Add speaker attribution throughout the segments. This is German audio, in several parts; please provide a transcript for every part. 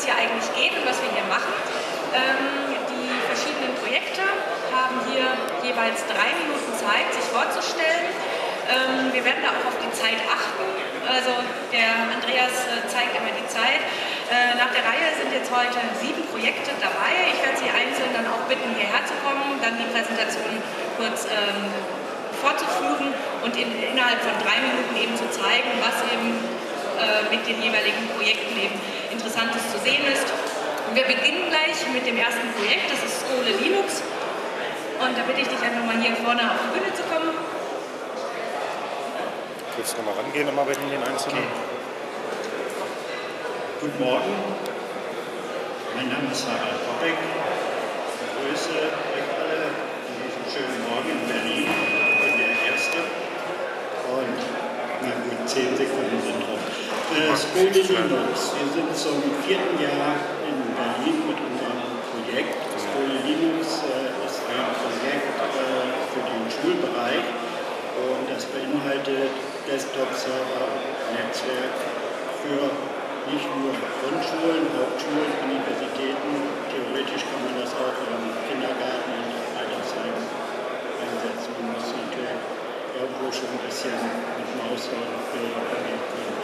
Speaker 1: hier eigentlich geht und was wir hier machen. Die verschiedenen Projekte haben hier jeweils 3 Minuten Zeit, sich vorzustellen. Wir werden da auch auf die Zeit achten. Also der Andreas zeigt immer die Zeit. Nach der Reihe sind jetzt heute 7 Projekte dabei. Ich werde Sie einzeln dann auch bitten, hierher zu kommen, dann die Präsentation kurz fortzuführen und innerhalb von 3 Minuten eben zu zeigen, was eben mit den jeweiligen Projekten eben Interessantes zu sehen ist. Und wir beginnen gleich mit dem ersten Projekt, das ist Skole Linux. Und da bitte ich dich einfach mal hier vorne auf die Bühne zu kommen.
Speaker 2: Kurz nochmal rangehen, nochmal bei den Einzelnen.
Speaker 3: Okay. Guten Morgen, mein Name ist Harald Popek. Ich begrüße euch alle an diesem schönen Morgen in Berlin. Ich bin der Erste. Und na gut, 10 Sekunden sind rum. Skole Linux. Wir sind zum 4. Jahr in Berlin mit unserem Projekt. Skole Linux ist ein Projekt für den Schulbereich und das beinhaltet Desktop-Server, Netzwerk für nicht nur Grundschulen, Hauptschulen, Universitäten. Theoretisch kann man das auch im Kindergarten und Altersheim einsetzen. Man muss natürlich irgendwo schon ein bisschen mit Maus und Bilder umgehen können.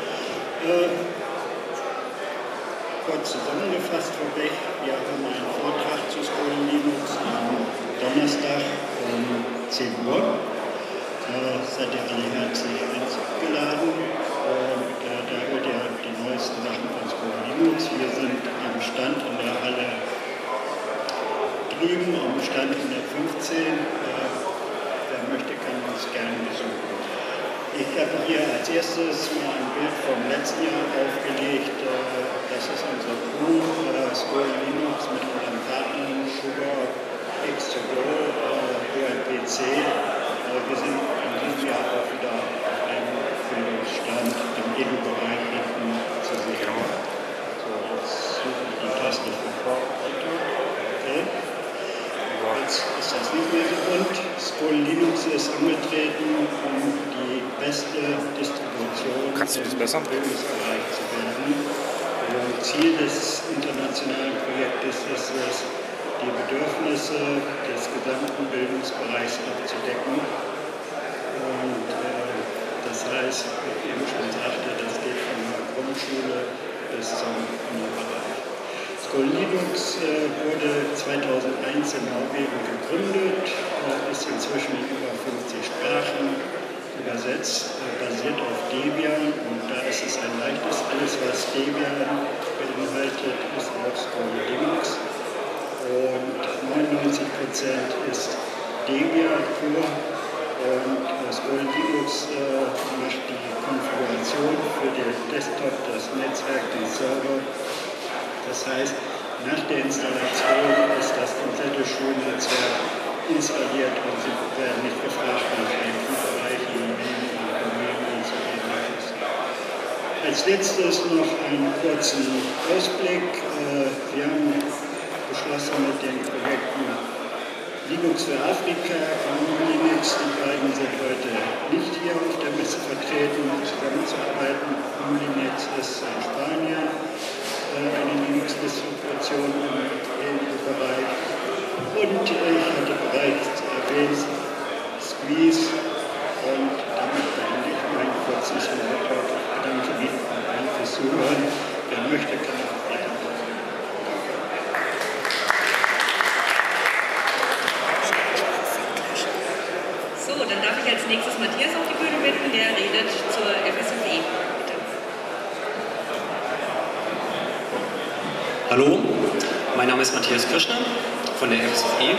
Speaker 3: Kurz zusammengefasst vorweg, wir haben einen Vortrag zu Skole Linux am Donnerstag um 10 Uhr. Seid ihr alle herzlich eingeladen und da hört ihr die neuesten Sachen von Skole Linux. Wir sind am Stand in der Halle drüben, am Stand 115. Wer möchte, kann uns gerne besuchen. Ich habe hier als erstes mal ein Bild vom letzten Jahr aufgelegt. Das ist unser Crew, Skole Linux mit unseren Partnern Sugar, X2Go, OLPC. Wir sind in diesem Jahr auch wieder auf einem Bildungsstand im Edu-Bereich hinten zu sehen. So, jetzt suche ich die Taste für Vorbereitung. Okay. Jetzt ist das nicht mehr so bunt. Skole Linux ist angetreten, um die beste Distribution im Bildungsbereich zu werden. Ziel des internationalen Projektes ist es, die Bedürfnisse des gesamten Bildungsbereichs abzudecken. Und das heißt, wie ich eben schon sagte, das geht von der Grundschule bis zum Unibereich. Skole Linux wurde 2001 in Norwegen gegründet, ist inzwischen in über 50 Sprachen übersetzt, basiert auf Debian und da ist es ein leichtes. Alles, was Debian beinhaltet, ist auch Skole Linux. Und 99% ist Debian pur und Skole Linux macht die Konfiguration für den Desktop, das Netzwerk, den Server. Das heißt, nach der Installation ist das komplette Schulnetzwerk installiert und Sie werden nicht gefragt nach IT-Bereichen, Domänen und so weiter. Als letztes noch einen kurzen Ausblick. Wir haben beschlossen mit den Projekten Linux für Afrika und Unlinux, die beiden sind heute nicht hier auf der Messe vertreten, zusammenzuarbeiten. Unlinux ist in Spanien eine Linux-Distribution im EU-Bereich. Und ich hatte bereits erwähnt, Squeeze. Und damit beende ich meinen kurzen Smalltalk. Ich bedanke mich allen fürs Zuhören. Wer möchte, kann auch weitermachen.
Speaker 1: So, dann darf ich als nächstes Matthias auf die Bühne bitten, der redet zur FSFE. Bitte.
Speaker 4: Hallo, mein Name ist Matthias Kirschner von der FSFE.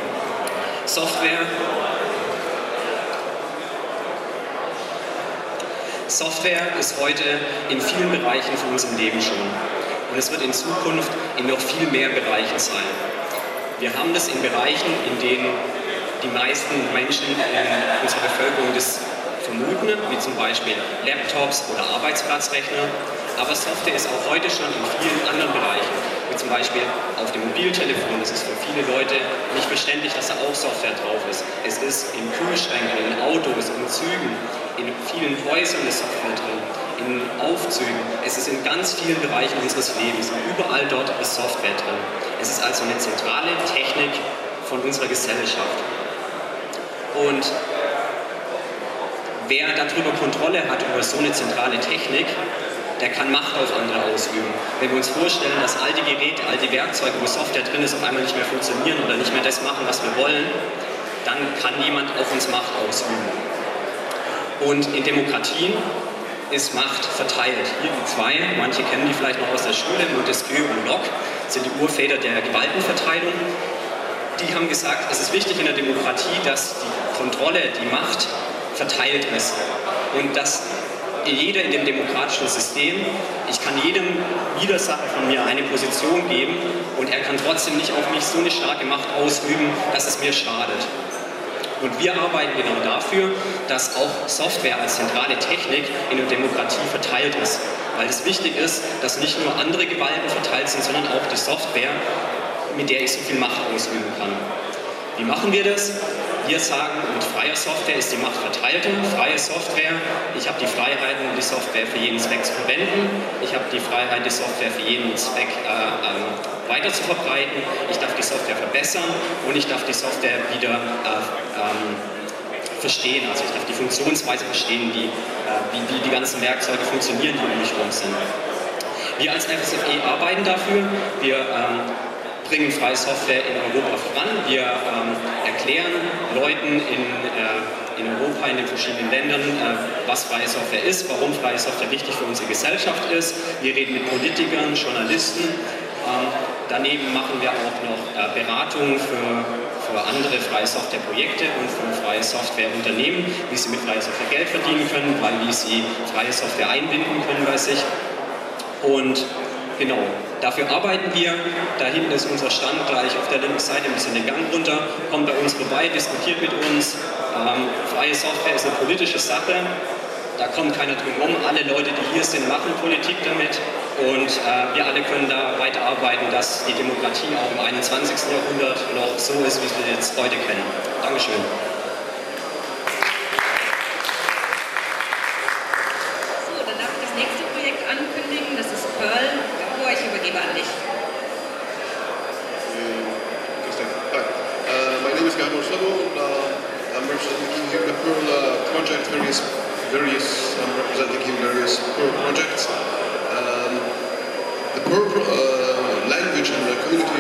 Speaker 4: Software ist heute in vielen Bereichen von unserem Leben schon und es wird in Zukunft in noch viel mehr Bereichen sein. Wir haben das in Bereichen, in denen die meisten Menschen in unserer Bevölkerung das vermuten, wie zum Beispiel Laptops oder Arbeitsplatzrechner. Aber Software ist auch heute schon in vielen anderen Bereichen, wie zum Beispiel auf dem Mobiltelefon. Das ist für viele Leute nicht verständlich, dass da auch Software drauf ist. Es ist in Kühlschränken, in Autos, in Zügen, in vielen Häusern ist Software drin. in Aufzügen, es ist in ganz vielen Bereichen unseres Lebens. Überall dort ist Software drin. Es ist also eine zentrale Technik von unserer Gesellschaft. Und wer darüber Kontrolle hat, über so eine zentrale Technik, der kann Macht auf andere ausüben. Wenn wir uns vorstellen, dass all die Geräte, all die Werkzeuge, wo Software drin ist, auf einmal nicht mehr funktionieren oder nicht mehr das machen, was wir wollen, dann kann jemand auf uns Macht ausüben. Und in Demokratien ist Macht verteilt. Hier die zwei, manche kennen die vielleicht noch aus der Schule, Montesquieu und Locke, sind die Urväter der Gewaltenverteilung. Die haben gesagt, es ist wichtig in der Demokratie, dass die Kontrolle, die Macht verteilt ist und dass jeder in dem demokratischen System, ich kann jedem Widersacher von mir eine Position geben und er kann trotzdem nicht auf mich so eine starke Macht ausüben, dass es mir schadet. Und wir arbeiten genau dafür, dass auch Software als zentrale Technik in der Demokratie verteilt ist, weil es wichtig ist, dass nicht nur andere Gewalten verteilt sind, sondern auch die Software, mit der ich so viel Macht ausüben kann. Wie machen wir das? Wir sagen, mit freier Software ist die Macht verteilt. Freie Software, ich habe die Freiheiten, die Software für jeden Zweck zu verwenden. Ich habe die Freiheit, die Software für jeden Zweck weiter zu verbreiten. Ich darf die Software verbessern und ich darf die Software wieder verstehen. Also ich darf die Funktionsweise verstehen, wie die ganzen Werkzeuge funktionieren, die um mich herum sind. Wir als FSFE arbeiten dafür. Wir bringen freie Software in Europa voran. Wir erklären Leuten in Europa, in den verschiedenen Ländern, was freie Software ist, warum freie Software wichtig für unsere Gesellschaft ist. Wir reden mit Politikern, Journalisten. Daneben machen wir auch noch Beratungen für andere freie Softwareprojekte und für freie Softwareunternehmen, wie sie mit freier Software Geld verdienen können, wie sie freie Software einbinden können bei sich. Und genau, dafür arbeiten wir. Da hinten ist unser Stand gleich auf der linken Seite, ein bisschen den Gang runter. Kommt bei uns vorbei, diskutiert mit uns. Freie Software ist eine politische Sache. Da kommt keiner drum rum. Alle Leute, die hier sind, machen Politik damit. Und wir alle können da weiterarbeiten, dass die Demokratie auch im 21. Jahrhundert noch so ist, wie wir es heute kennen. Dankeschön.
Speaker 1: So, dann darf ich das nächste Projekt ankündigen. Das ist Perl. Ich übergebe an dich.
Speaker 5: My name is Gabor Sabo. I'm representing here the Perl project, I'm representing here various Perl projects. The Perl language and the community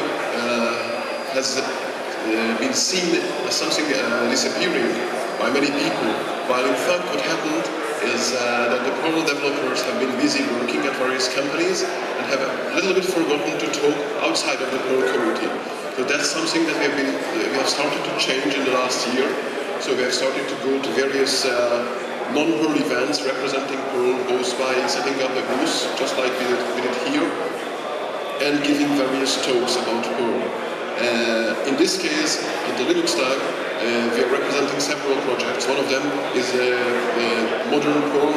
Speaker 5: has been seen as something disappearing by many people, while in fact what happened is that the Perl developers have been busy working at various companies and have a little bit forgotten to talk outside of the Perl community. So that's something that we have started to change in the last year. So we have started to go to various non-Perl events representing Perl, both by setting up a booth, just like we did here, and giving various talks about Perl. In this case, at the Linux Tag, we are representing several projects. One of them is Modern Perl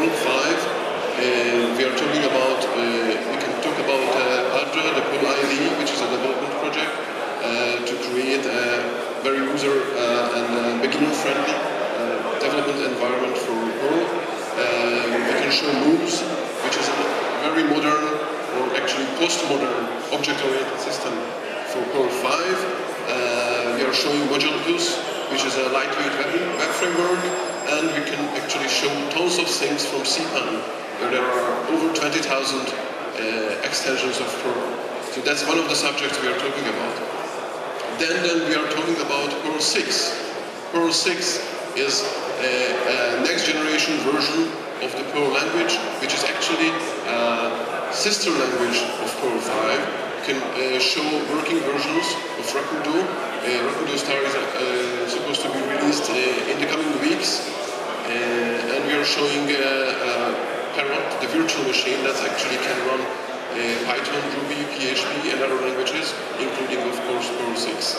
Speaker 5: 5. We are talking about, we can talk about ADRA, the Perl IDE, which is a development project to create a very user and beginner-friendly development environment for Perl. We can show Moves, which is a very modern, or actually post-modern object-oriented system for Perl 5. We are showing Modulus, which is a lightweight web framework, and we can actually show tons of things from CPAN, where there are over 20,000 extensions of Perl. So that's one of the subjects we are talking about. Then we are talking about Perl 6. Perl 6 is a next generation version of the Perl language, which is actually a sister language of Perl 5. You can show working versions of Rakudo. Rakudo Star is supposed to be released in the coming weeks. And we are showing Parrot, the virtual machine that actually can run Python, Ruby, PHP and other languages, including of course Perl 6.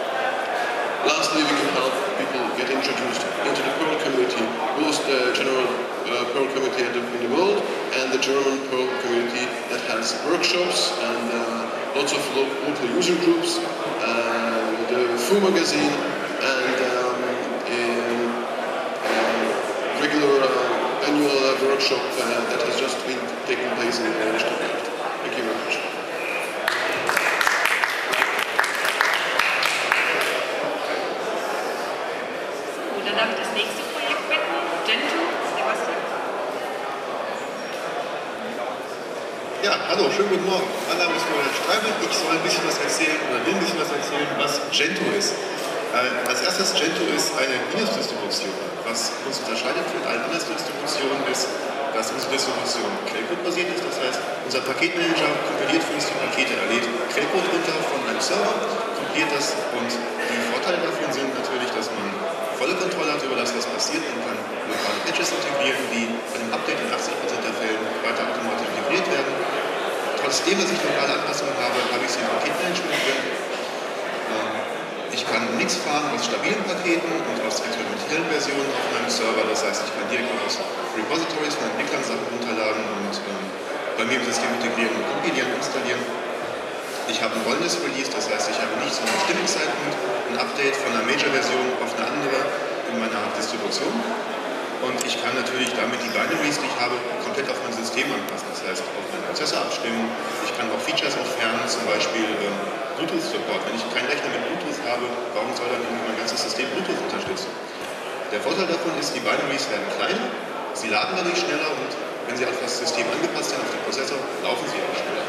Speaker 5: Lastly, we can help people get introduced into the Perl community, both the general Perl community in the world and the German Perl community that has workshops and lots of local user groups, the Foo magazine and regular annual workshops workshop that has just been taking place in Stuttgart. Thank you very much.
Speaker 1: Dann darf ich das nächste Projekt bitten. Gentoo, Sebastian.
Speaker 6: Ja, hallo, schönen guten Morgen. Mein Name ist Florian Streibel. Ich soll ein bisschen was erzählen oder will ein bisschen was erzählen, was Gentoo ist. Als erstes, Gentoo ist eine Linux-Distribution. Was uns unterscheidet von allen anderen Distributionen ist, dass unsere Distribution Quellcode-basiert ist. Das heißt, unser Paketmanager kompiliert für uns die Pakete. Er lädt Quellcode runter von einem Server, kompiliert das und die Vorteile davon sind natürlich, dass man volle Kontrolle hat über das, was passiert. Man kann lokale Patches integrieren, die bei einem Update in 80% der Fällen weiter automatisch integriert werden. Trotzdem, dass ich lokale Anpassungen habe, habe ich sie im Paketmanagement drin. Ich kann Mix fahren aus stabilen Paketen und aus experimentellen Versionen auf meinem Server. Das heißt, ich kann direkt aus Repositories von Entwicklern Sachen runterladen und bei mir im System integrieren und kompilieren und installieren. Ich habe ein rollendes Release, das heißt, ich habe nicht zu einem bestimmten Zeitpunkt ein Update von einer Major-Version auf eine andere in meiner Distribution. Und ich kann natürlich damit die Binaries, die ich habe, komplett auf mein System anpassen. Das heißt, auf meinen Prozessor abstimmen. Ich kann auch Features entfernen, zum Beispiel Bluetooth-Support. Wenn ich keinen Rechner mit Bluetooth habe, warum soll dann irgendwie mein ganzes System Bluetooth unterstützen? Der Vorteil davon ist, die Binaries werden kleiner, sie laden dadurch schneller und wenn sie auf das System angepasst sind, auf den Prozessor, laufen sie auch schneller.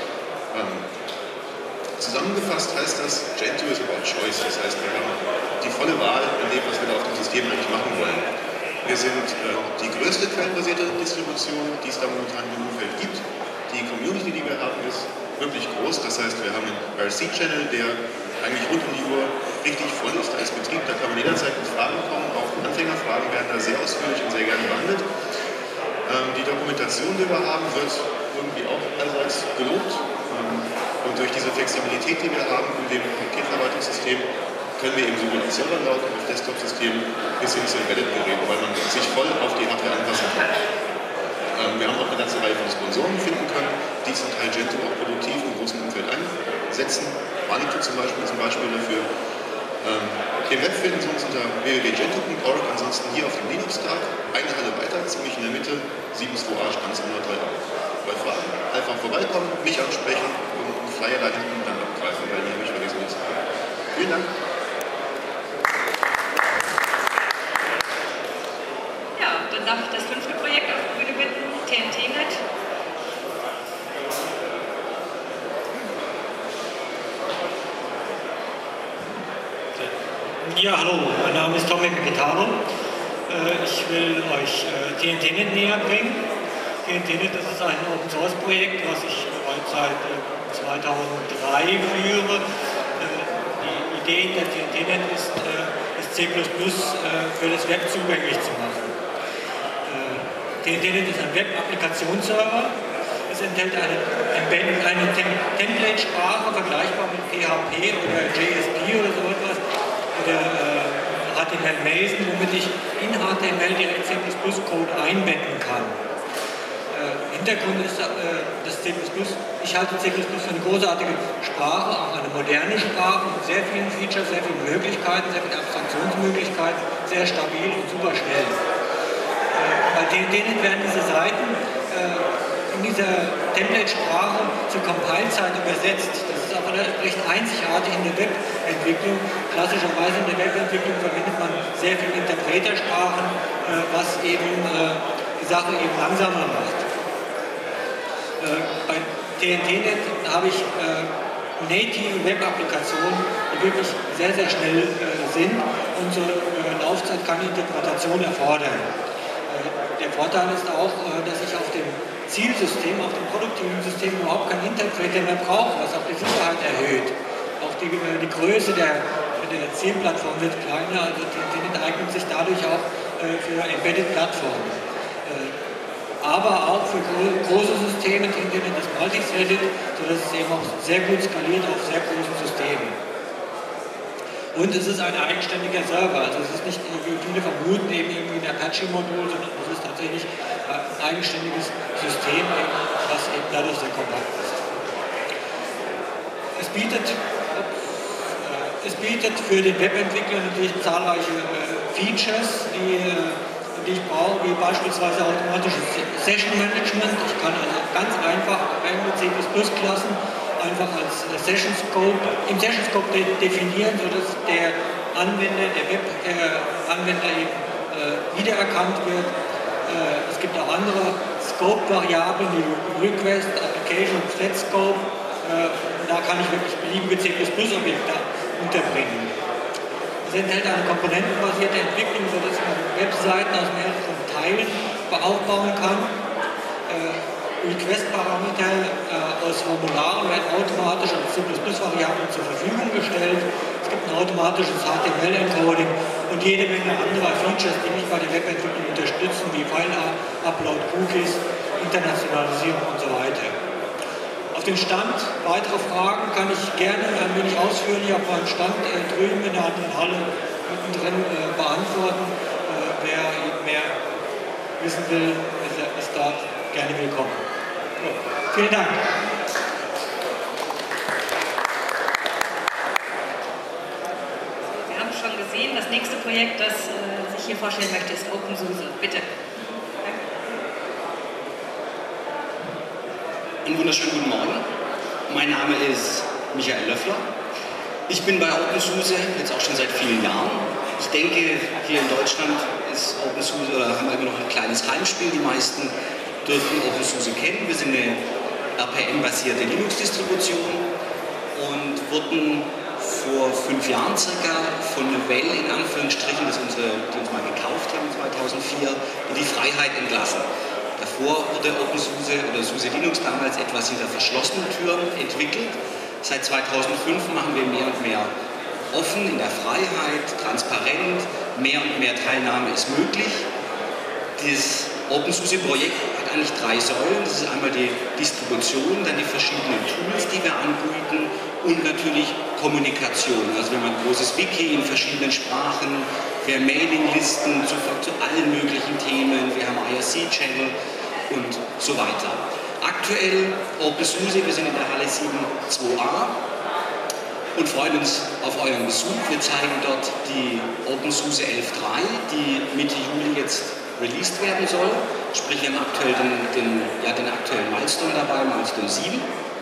Speaker 6: Zusammengefasst heißt das, Gentoo ist about choice. Das heißt, wir haben die volle Wahl in dem, was wir da auf dem System eigentlich machen wollen. Wir sind die größte quellenbasierte Distribution, die es da momentan im Umfeld gibt. Die Community, die wir haben, ist wirklich groß. Das heißt, wir haben einen RC-Channel, der eigentlich rund um die Uhr richtig voll ist als Betrieb. Da kann man jederzeit mit Fragen kommen. Auch Anfängerfragen werden da sehr ausführlich und sehr gerne behandelt. Die Dokumentation, die wir haben, wird irgendwie auch allseits gelobt. Und durch diese Flexibilität, die wir haben in dem Paketverwaltungssystem, können wir eben sowohl auf Servern laufen, auf Desktop-Systemen bis hin zu Embedded-Geräten, weil man sich voll auf die Hardware anpassen kann. Wir haben auch eine ganze Reihe von Sponsoren finden können, die zum Teil Gentoo auch produktiv im großen Umfeld einsetzen. Manitou zum Beispiel ist ein Beispiel dafür. Im Web finden Sie uns unter www.gentoo.org, ansonsten hier auf dem Linux-Tag, eine Halle weiter, ziemlich in der Mitte, 7.2a, Stand 203a. Bei Fragen einfach vorbeikommen, mich ansprechen und einen Flyer da hinten dann abgreifen, weil die habe ich vergessen zu sagen. Vielen Dank.
Speaker 1: Ja, dann darf ich das 5. Projekt auf die Bühne bitten, TNT-Net.
Speaker 7: Ja, hallo, mein Name ist Tomek Gitaro. Ich will euch TNT-Net näher bringen. TNT-Net, das ist ein Open-Source-Projekt, was ich bereits seit 2003 führe. Die Idee der TNT-Net ist, C++ für das Web zugänglich zu machen. TNT-Net ist ein Web-Applikationsserver. Es enthält eine Template-Sprache, vergleichbar mit PHP oder JSP oder so etwas. Oder HTML Mason, womit ich in HTML direkt C++-Code einbetten kann. Hintergrund ist das C++. Ich halte C++ für eine großartige Sprache, auch eine moderne Sprache mit sehr vielen Features, sehr vielen Möglichkeiten, sehr vielen Abstraktionsmöglichkeiten, sehr stabil und super schnell. Bei TNT-Net werden diese Seiten in dieser Template-Sprache zur Compile-Zeit übersetzt. Das ist aber recht einzigartig in der Webentwicklung. Klassischerweise in der Webentwicklung verwendet man sehr viele Interpretersprachen, was eben die Sache eben langsamer macht. Bei TNT-Net habe ich native Web-Applikationen, die wirklich sehr, sehr schnell sind und zur Laufzeit keine Interpretation erfordern. Der Vorteil ist auch, dass ich auf dem Zielsystem, auf dem produktiven System überhaupt keinen Interpreter mehr brauche, was auch die Sicherheit erhöht. Auch die Größe der Zielplattform wird kleiner, also TNT-Net eignet sich dadurch auch für Embedded-Plattformen. Aber auch für große Systeme, TNT-Net ist multithreaded, sodass es eben auch sehr gut skaliert auf sehr großen Systemen. Und es ist ein eigenständiger Server, also es ist nicht, wie viele vermuten, eben irgendwie ein Apache-Modul, sondern es ist tatsächlich ein eigenständiges System, was eben dadurch sehr kompakt ist. Es bietet für den Webentwickler natürlich zahlreiche Features, die die ich brauche, wie beispielsweise automatisches Session Management. Ich kann also ganz einfach eigene C++-Klassen einfach als Session Scope, im Session Scope definieren, sodass der Anwender, der Web-Anwender eben wiedererkannt wird. Es gibt auch andere Scope-Variablen wie Request, Application und Set Scope. Da kann ich wirklich beliebige C++-Objekte unterbringen. Es enthält eine komponentenbasierte Entwicklung, sodass man Webseiten aus mehreren Teilen aufbauen kann. Request-Parameter aus Formularen werden automatisch als C++-Variablen zur Verfügung gestellt. Es gibt ein automatisches HTML-Encoding und jede Menge anderer Features, die mich bei der Webentwicklung unterstützen, wie File-Upload, Cookies, Internationalisierung und so weiter. Auf dem Stand, weitere Fragen kann ich gerne ein wenig ausführlicher auf meinem Stand drüben in der anderen Halle mittendrin beantworten. Wer mehr wissen will, ist da gerne willkommen. So, vielen Dank.
Speaker 1: Wir haben schon gesehen, das nächste Projekt, das ich hier vorstellen möchte, ist OpenSUSE. Bitte.
Speaker 8: Einen wunderschönen guten Morgen. Mein Name ist Michael Löffler. Ich bin bei OpenSUSE jetzt auch schon seit vielen Jahren. Ich denke, hier in Deutschland ist OpenSUSE, oder haben wir immer noch ein kleines Heimspiel. Die meisten dürften OpenSUSE kennen. Wir sind eine RPM-basierte Linux-Distribution und wurden vor 5 Jahren circa von Novell in Anführungsstrichen, die uns mal gekauft haben 2004, in die Freiheit entlassen. Davor wurde OpenSUSE oder SUSE Linux damals etwas hinter verschlossenen Türen entwickelt. Seit 2005 machen wir mehr und mehr offen, in der Freiheit, transparent, mehr und mehr Teilnahme ist möglich. Das OpenSUSE-Projekt hat eigentlich 3 Säulen. Das ist einmal die Distribution, dann die verschiedenen Tools, die wir anbieten und natürlich Kommunikation. Also wir haben ein großes Wiki in verschiedenen Sprachen, wir haben Mailinglisten zu allen möglichen Themen, wir haben IRC-Channel und so weiter. Aktuell OpenSUSE, wir sind in der Halle 7.2a und freuen uns auf euren Besuch. Wir zeigen dort die OpenSUSE 11.3, die Mitte Juli jetzt released werden soll. Sprich, wir haben aktuell den aktuellen Milestone dabei, Milestone 7.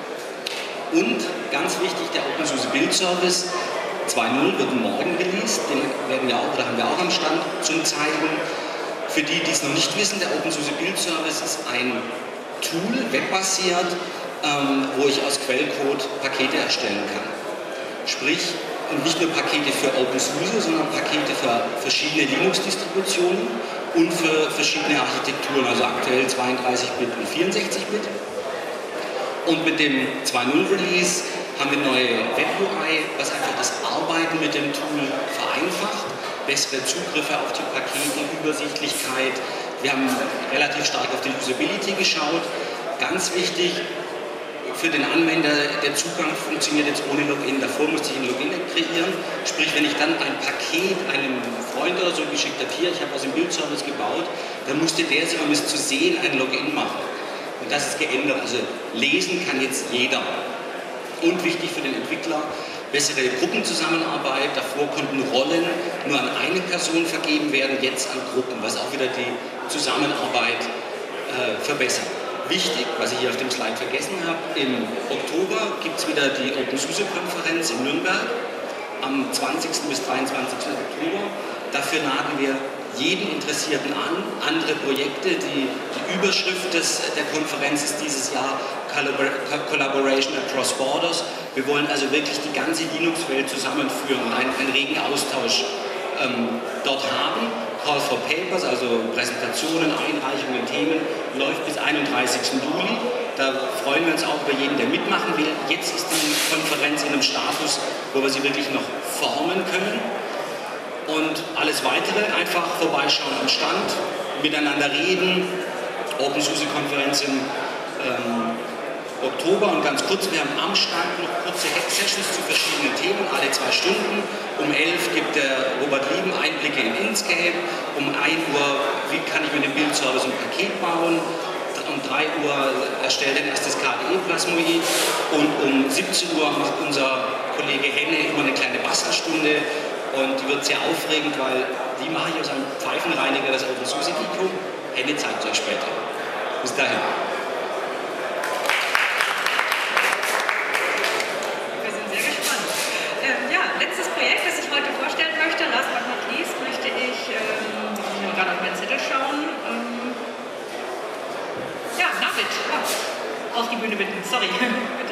Speaker 8: Und ganz wichtig, der OpenSUSE Build Service 2.0 wird morgen released. Den haben wir auch am Stand zum Zeigen. Für die, die es noch nicht wissen, der OpenSUSE Build Service ist ein Tool, webbasiert, wo ich aus Quellcode Pakete erstellen kann. Sprich, nicht nur Pakete für OpenSUSE, sondern Pakete für verschiedene Linux-Distributionen und für verschiedene Architekturen, also aktuell 32-Bit und 64-Bit. Und mit dem 2.0 Release haben wir neue Web-UI, was einfach das Arbeiten mit dem Tool vereinfacht, bessere Zugriffe auf die Pakete, Übersichtlichkeit. Wir haben relativ stark auf die Usability geschaut. Ganz wichtig für den Anwender, der Zugang funktioniert jetzt ohne Login. Davor musste ich ein Login kreieren. Sprich, wenn ich dann ein Paket einem Freund oder so geschickt habe, hier, ich habe was im Bildservice gebaut, dann musste der sich, um es zu sehen, ein Login machen. Und das ist geändert. Also lesen kann jetzt jeder. Und wichtig für den Entwickler, bessere Gruppenzusammenarbeit. Davor konnten Rollen nur an eine Person vergeben werden, jetzt an Gruppen, was auch wieder die Zusammenarbeit verbessert. Wichtig, was ich hier auf dem Slide vergessen habe, im Oktober gibt es wieder die OpenSUSE-Konferenz in Nürnberg am 20. bis 23. Oktober. Dafür laden wir jeden Interessierten an, andere Projekte. Die Überschrift der Konferenz ist dieses Jahr Collaboration Across Borders. Wir wollen also wirklich die ganze Linux-Welt zusammenführen und einen regen Austausch dort haben. Call for Papers, also Präsentationen, Einreichungen, Themen, läuft bis 31. Juli. Da freuen wir uns auch über jeden, der mitmachen will. Jetzt ist die Konferenz in einem Status, wo wir sie wirklich noch formen können. Und alles Weitere einfach vorbeischauen am Stand, miteinander reden. OpenSUSE-Konferenz im Oktober und ganz kurz, wir haben am Stand noch kurze Hack-Sessions zu verschiedenen Themen, alle 2 Stunden. Um 11 gibt der Robert Lieben Einblicke in Inkscape. Um 1 Uhr, wie kann ich mit dem Bildservice ein Paket bauen. Um 3 Uhr erstellt er erstes KDE-Plasmoid. Und um 17 Uhr macht unser Kollege Henne immer eine kleine Bastelstunde. Und die wird sehr aufregend, weil wie mache ich aus einem Pfeifenreiniger das OpenSUSE Mikro? Henne zeigt euch später. Bis dahin.
Speaker 1: Wir sind sehr gespannt. Ja, letztes Projekt, das ich heute vorstellen möchte, last but not least, möchte ich gerade auf meinen Zettel schauen. Ja, David, auf die Bühne bitten. Sorry, bitte.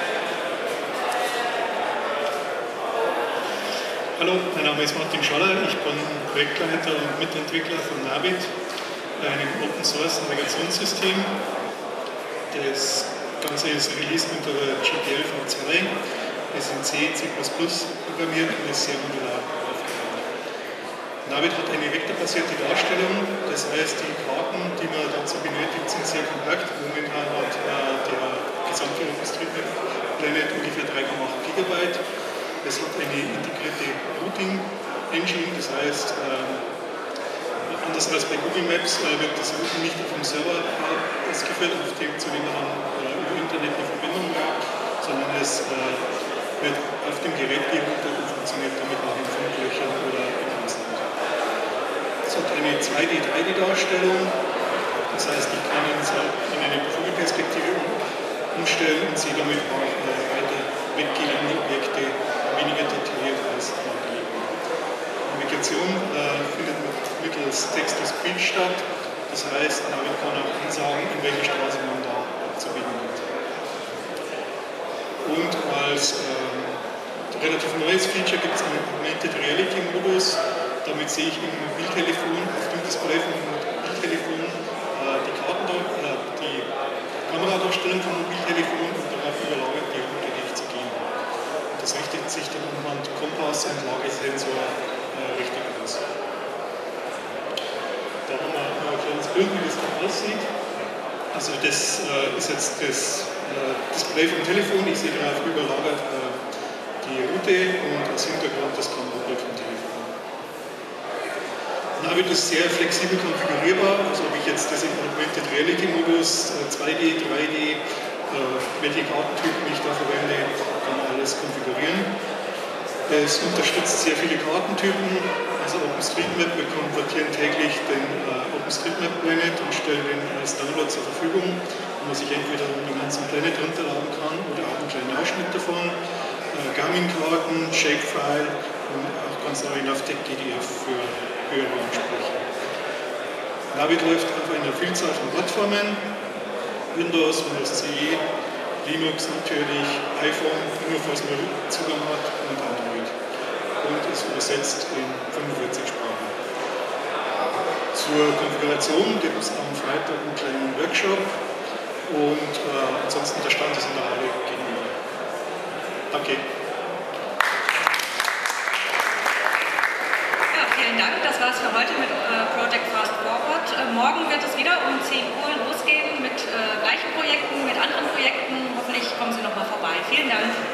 Speaker 9: Hallo, mein Name ist Martin Schaller, ich bin Projektleiter und Mitentwickler von Navid, einem Open-Source-Navigationssystem. Das Ganze ist released unter der GPL v2, es in C, C++ programmiert und ist sehr modular aufgebaut. Navid hat eine vektorbasierte Darstellung, das heißt, die Karten, die man dazu benötigt, sind sehr kompakt. Momentan hat der gesamte OpenStreetMap Planet ungefähr 3,8 GB. Es hat eine integrierte Routing-Engine, das heißt, anders als bei Google Maps wird das Routing nicht auf dem Server ausgeführt, zu dem man über Internet eine Verbindung hat, sondern es wird auf dem Gerät geroutet und funktioniert damit auch in Funklöchern oder im Ausland. Es hat eine 2D-3D-Darstellung, das heißt, ich kann es in eine Vogelperspektive umstellen und sehe damit auch weiter weggehende Objekte weniger detailliert als nachgelegt. Navigation findet mittels Text-to-Speech statt, das heißt, Navid kann auch ansagen, in welche Straße man da abzubiegen hat. Und als relativ neues Feature gibt es einen Augmented Reality Modus, damit sehe ich im Mobiltelefon, auf dem Display vom Mobiltelefon die Kameradarstellung vom Mobiltelefon und darauf überlagert die Route, die ich zu gehen habe. Das richtet sich dann anhand Kompass und Lagesensor richtig aus. Da haben wir noch ein kleines Bild, wie das dann aussieht. Also das ist jetzt das Display vom Telefon. Ich sehe darauf überlagert die Route und als Hintergrund das Kamerabild vom Telefon. Navid ist sehr flexibel konfigurierbar, also ob ich jetzt das im Augmented Reality Modus 2D, 3D, welche Kartentypen ich da verwende, kann man alles konfigurieren. Es unterstützt sehr viele Kartentypen, also OpenStreetMap, wir konvertieren täglich den OpenStreetMap Planet und stellen den als Download zur Verfügung, wo man sich entweder den ganzen Planet runterladen kann oder auch einen kleinen Ausschnitt davon. Garmin-Karten, Shapefile und auch ganz neu Navteq GDF für höhere Ansprüche. Navid läuft auf einer Vielzahl von Plattformen, Windows, Windows CE, Linux natürlich, iPhone, nur falls man Zugang hat, und Android. Und ist übersetzt in 45 Sprachen. Zur Konfiguration gibt es am Freitag einen kleinen Workshop und ansonsten der Stand ist in der Halle gegenüber. Danke.
Speaker 1: Ja, vielen Dank. Das war es für heute mit Project Fast Forward. Morgen wird es wieder um 10 Uhr losgehen mit gleichen Projekten, mit anderen Projekten. Hoffentlich kommen Sie nochmal vorbei. Vielen Dank.